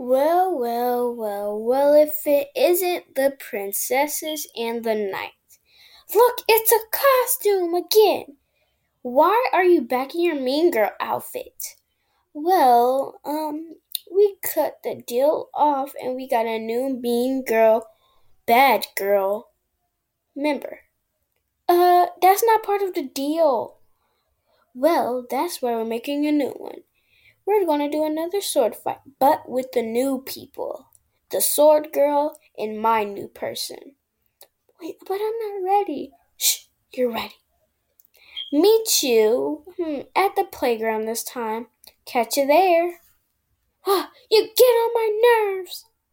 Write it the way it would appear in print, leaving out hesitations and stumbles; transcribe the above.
Well, if it isn't the princesses and the knights. Look, it's a costume again. Why are you back in your mean girl outfit? Well, we cut the deal off and we got a new mean girl, bad girl member. That's not part of the deal. Well, that's why we're making a new one. We're gonna do another sword fight, but with the new people. The sword girl and my new person. Wait, but I'm not ready. Shh, you're ready. Meet you at the playground this time. Catch you there. You get on my nerves.